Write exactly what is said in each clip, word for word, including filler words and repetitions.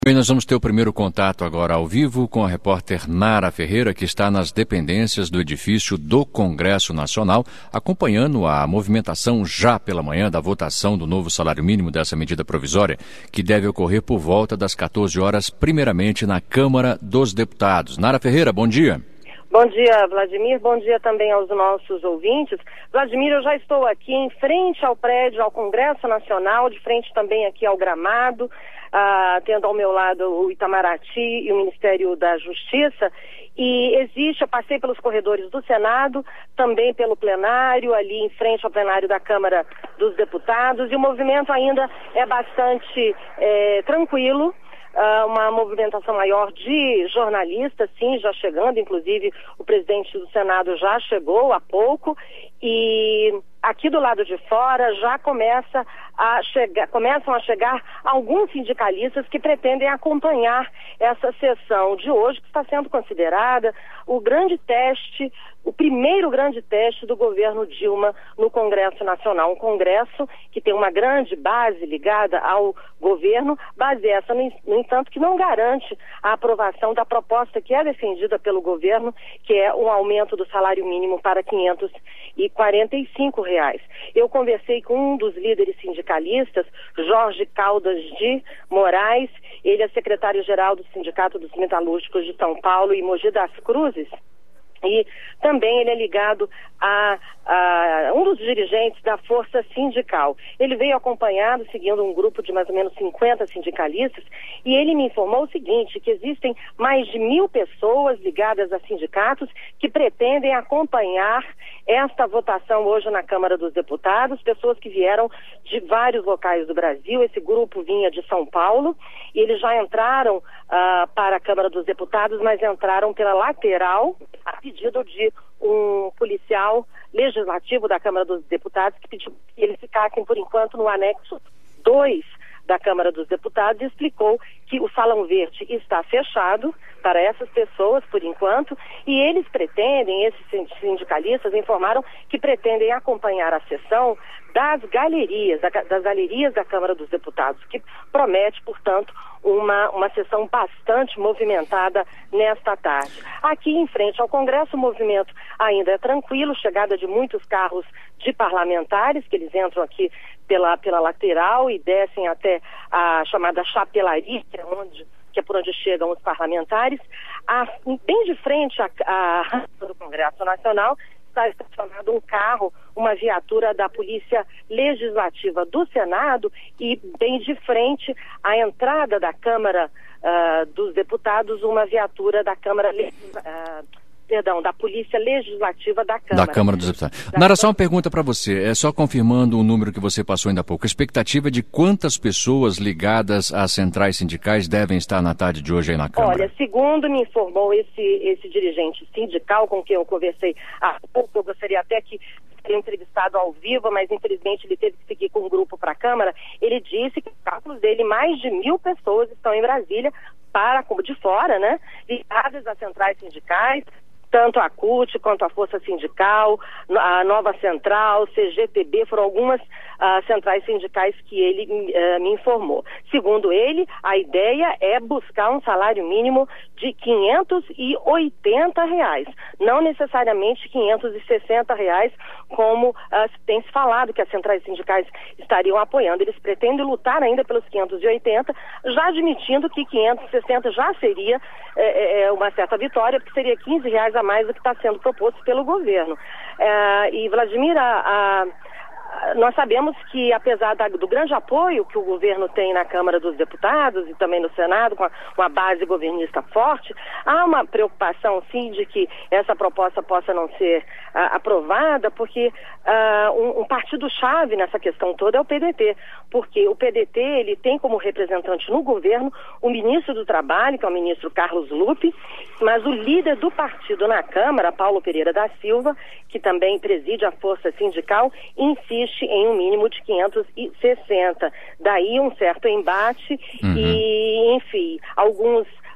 Bem, nós vamos ter o primeiro contato agora ao vivo com a repórter Nara Ferreira, que está nas dependências do edifício do Congresso Nacional, acompanhando a movimentação já pela manhã da votação do novo salário mínimo dessa medida provisória, que deve ocorrer por volta das quatorze horas, primeiramente na Câmara dos Deputados. Nara Ferreira, bom dia. Bom dia, Vladimir. Bom dia também aos nossos ouvintes. Vladimir, eu já estou aqui em frente ao prédio, ao Congresso Nacional, de frente também aqui ao gramado, uh, tendo ao meu lado o Itamaraty e o Ministério da Justiça. E existe, eu passei pelos corredores do Senado, também pelo plenário, ali em frente ao plenário da Câmara dos Deputados, e o movimento ainda é bastante é, tranquilo. Uh, uma movimentação maior de jornalistas, sim, já chegando, inclusive o presidente do Senado já chegou há pouco, e aqui do lado de fora já começa a chegar, começam a chegar alguns sindicalistas que pretendem acompanhar essa sessão de hoje, que está sendo considerada o grande teste, o primeiro grande teste do governo Dilma no Congresso Nacional. Um Congresso que tem uma grande base ligada ao governo, base essa, no entanto, que não garante a aprovação da proposta que é defendida pelo governo, que é um aumento do salário mínimo para quinhentos e quarenta e cinco reais. Eu conversei com um dos líderes sindicalistas, Jorge Caldas de Moraes, ele é secretário-geral do Sindicato dos Metalúrgicos de São Paulo e Mogi das Cruzes, e também ele é ligado a, a um dos dirigentes da Força Sindical. Ele veio acompanhado, seguindo um grupo de mais ou menos cinquenta sindicalistas, e ele me informou o seguinte, que existem mais de mil pessoas ligadas a sindicatos que pretendem acompanhar esta votação hoje na Câmara dos Deputados, pessoas que vieram de vários locais do Brasil. Esse grupo vinha de São Paulo, e eles já entraram uh, para a Câmara dos Deputados, mas entraram pela lateral, a pedido de um policial legislativo da Câmara dos Deputados, que pediu que eles ficassem, por enquanto, no anexo dois da Câmara dos Deputados, e explicou que o Salão Verde está fechado para essas pessoas, por enquanto, e eles pretendem, esses sindicalistas informaram que pretendem acompanhar a sessão das galerias, das galerias da Câmara dos Deputados, que promete, portanto, uma, uma sessão bastante movimentada nesta tarde. Aqui em frente ao Congresso, o movimento ainda é tranquilo, chegada de muitos carros de parlamentares, que eles entram aqui pela, pela lateral e descem até a chamada chapelaria, que é, onde, que é por onde chegam os parlamentares. A, bem de frente à, à rampa do Congresso Nacional, está estacionado um carro, uma viatura da Polícia Legislativa do Senado, e bem de frente à entrada da Câmara uh, dos Deputados, uma viatura da Câmara uh, perdão, da Polícia Legislativa da Câmara. Da Câmara dos Deputados. Nara, só uma pergunta para você, é só confirmando o número que você passou ainda há pouco. A expectativa de quantas pessoas ligadas às centrais sindicais devem estar na tarde de hoje aí na Câmara? Olha, segundo me informou esse, esse dirigente sindical com quem eu conversei há pouco, eu gostaria até que seria entrevistado ao vivo, mas infelizmente ele teve que seguir com o grupo para a Câmara. Ele disse que, os cálculos dele, mais de mil pessoas estão em Brasília, para, como de fora, né, ligadas às centrais sindicais, tanto a C U T quanto a Força Sindical, a Nova Central, C G T B, foram algumas uh, centrais sindicais que ele uh, me informou. Segundo ele, a ideia é buscar um salário mínimo de quinhentos e oitenta reais, não necessariamente quinhentos e sessenta reais, como uh, tem se falado que as centrais sindicais estariam apoiando. Eles pretendem lutar ainda pelos quinhentos e oitenta, já admitindo que quinhentos e sessenta já seria é, é, uma certa vitória, porque seria quinze reais a mais do que está sendo proposto pelo governo. É, e, Vladimir, a, a, nós sabemos que, apesar da, do grande apoio que o governo tem na Câmara dos Deputados e também no Senado, com a, uma base governista forte, há uma preocupação, sim, de que essa proposta possa não ser uh, aprovada, porque uh, um, um partido-chave nessa questão toda é o P D T, porque o P D T ele tem como representante no governo o ministro do Trabalho, que é o ministro Carlos Lupe, mas o líder do partido na Câmara, Paulo Pereira da Silva, que também preside a Força Sindical, insiste em um mínimo de quinhentos e sessenta. Daí um certo embate, uhum. e, enfim, alguns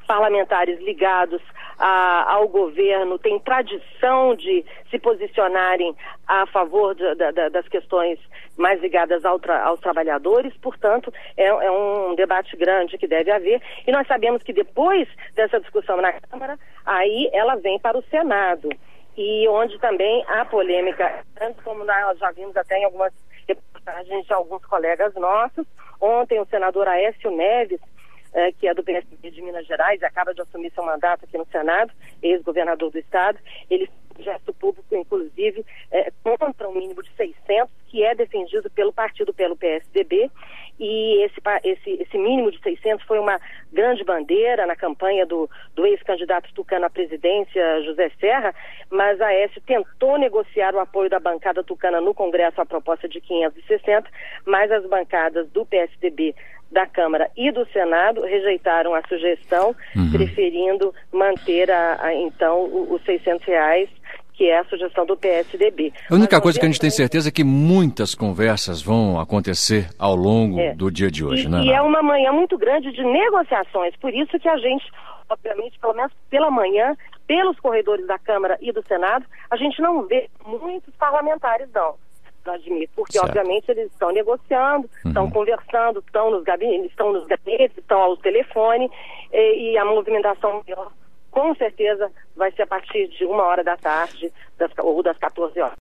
parlamentares ligados a, ao governo têm tradição de se posicionarem a favor de, de, de, das questões mais ligadas ao tra, aos trabalhadores, portanto, é, é um debate grande que deve haver, e nós sabemos que depois dessa discussão na Câmara, aí ela vem para o Senado, e onde também há polêmica, tanto como nós já vimos até em algumas reportagens de alguns colegas nossos. Ontem o senador Aécio Neves, eh, que é do P S D de Minas Gerais, acaba de assumir seu mandato aqui no Senado, ex-governador do estado, ele fez um gesto público, inclusive, eh, contra um mínimo de seiscentos, que é defendido pelo partido, pelo P S D B, e esse, esse, esse mínimo de seiscentos foi uma grande bandeira na campanha do, do ex-candidato tucano à presidência, José Serra, mas a Aécio tentou negociar o apoio da bancada tucana no Congresso à proposta de quinhentos e sessenta, mas as bancadas do P S D B da Câmara e do Senado rejeitaram a sugestão, uhum. preferindo manter a, a, então os seiscentos reais, que é a sugestão do P S D B. A única coisa que a gente tem certeza é que muitas conversas vão acontecer ao longo é. do dia de hoje, e, né? E é uma manhã muito grande de negociações, por isso que a gente, obviamente, pelo menos pela manhã, pelos corredores da Câmara e do Senado, a gente não vê muitos parlamentares, não, Vladimir, porque, certo. obviamente, eles estão negociando, uhum. estão conversando, estão nos gabinetes, estão nos gabinetes, estão ao telefone, e, e a movimentação maior, com certeza, vai ser a partir de uma hora da tarde das, ou das quatorze horas.